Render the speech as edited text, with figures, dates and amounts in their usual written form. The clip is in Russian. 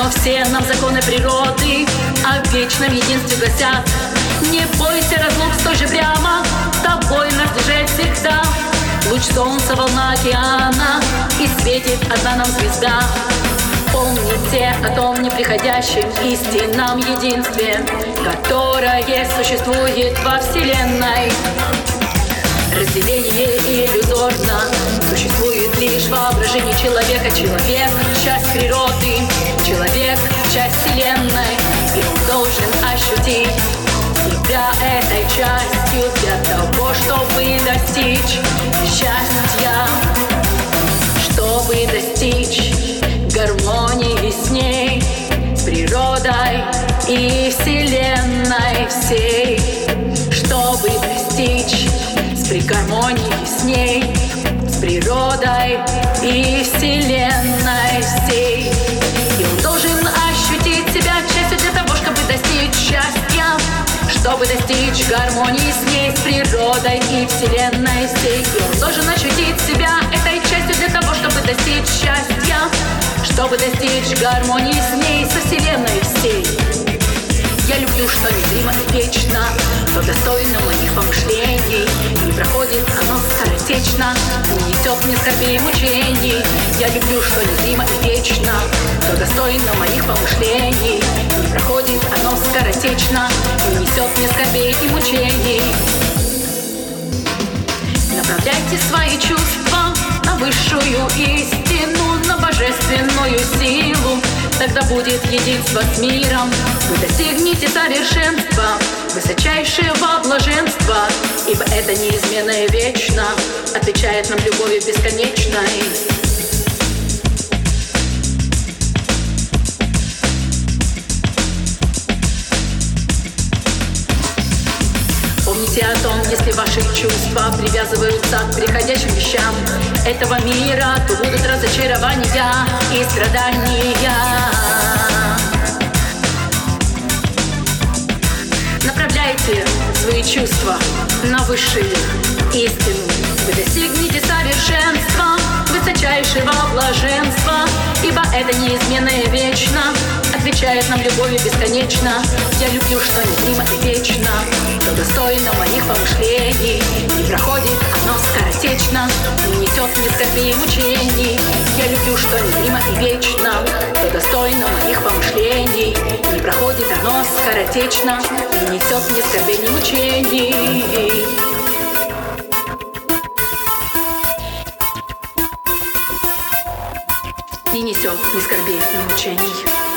но все нам законы природы о вечном единстве гласят. Не бойся разлук столь же прямо, тобой нас держит всегда. Луч солнца, волна океана, и светит одна нам звезда. Помните о том неприходящем истинном единстве, которое существует во Вселенной. Разделение иллюзорно, существует лишь воображение человека. Человек — часть природы, человек — часть Вселенной, и он должен ощутить себя этой частью для того, чтобы достичь счастья, чтобы достичь гармонии с ней, с природой и Вселенной всей, чтобы достичь при гармонии с ней, с природой и Вселенной всей. И он должен ощутить себя частью для того, чтобы достичь счастья, чтобы достичь гармонии с ней, с природой и Вселенной всей. И он должен ощутить себя этой частью для того, чтобы достичь счастья, чтобы достичь гармонии с ней, со Вселенной всей. Я люблю, что незримо и вечно, то достойно моих помышлений. Не проходит оно скоротечно, не несет мне скорби и мучений. Я люблю, что незримо и вечно, то достойно моих помышлений. Не проходит оно скоротечно, не несет мне скорби и мучений. Направляйте свои чувства на высшую истину, на божественную силу. Тогда будет единство с миром. Вы достигнете совершенства, высочайшего блаженства, ибо это неизменно и вечно отвечает нам любовью бесконечной. Помните о том, если ваши чувства привязываются к приходящим вещам этого мира, то будут разочарования и страдания. Направляйте свои чувства на высшую истину. Вы достигнете совершенства, высочайшего блаженства, ибо это неизменно и вечно отвечает нам любовью бесконечно. Я люблю, что незримо и вечно, то достойно моих помышлений. Не проходит оно скоротечно, не несет мне скорби и мучений. Я люблю, что незримо и вечно, то достойно моих помышлений. Не проходит оно скоротечно, не несет мне скорби и мучений. Не несет ни скорби, ни мучений.